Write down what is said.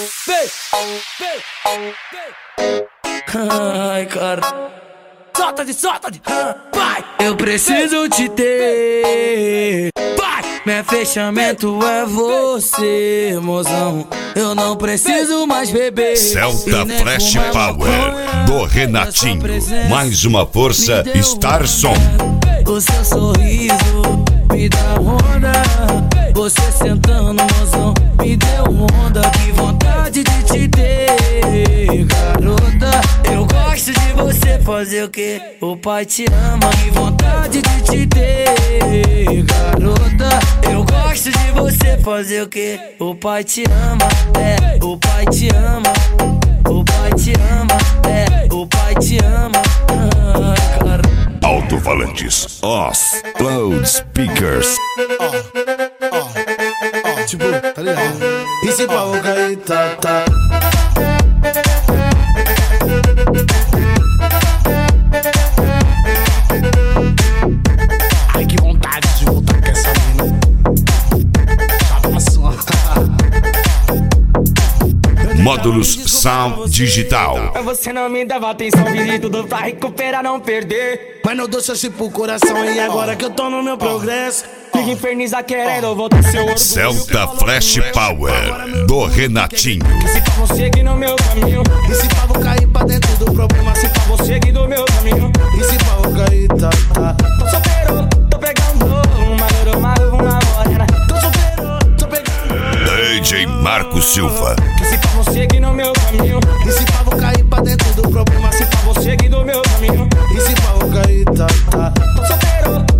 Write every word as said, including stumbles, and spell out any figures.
vem, vem. Ai, cara. Solta de, solta de, vai. Eu preciso te ter. Vai. Meu fechamento é você, mozão. Eu não preciso mais beber. Celta Flash Power do Renatinho. Mais uma força, Star Som. O seu sorriso me dá onda. Você sentando, mozão, me deu onda. Que vontade de te ter, garota. Eu gosto de você fazer o que o pai te ama. Que vontade de te ter, garota. Eu gosto de você fazer o que o pai te ama. É, o pai te ama. O pai te ama. É, o pai te ama. Ai, cara. Alto-falantes, Oz, Loudspeakers. Ó, ó, ó, tipo, tá ligado? E se pau cair, tá, tá. Ai, que vontade de voltar com essa mina. Tá passando. Módulos Sound Digital. Você não me dava atenção, fiz tudo pra recuperar, não perder. Mas não dou chance pro coração. E agora que eu tô no meu progresso, Fica infernizar querendo voltar seu orgulho. Celta Flash Power do Renatinho. Se pra você seguir no meu caminho, e se pau cair pra dentro do problema, se pra você seguir do meu caminho. e se pau cair, tá, tá. Tô solteiro, tô pegando uma loro, uma morena. Tô solteiro, tô pegando. D J Marco Silva. Se pra você seguir no meu caminho, E se pau cair pra dentro do problema, se pra você seguir do meu caminho. e se pau cair, tá, tá. Tô solteiro,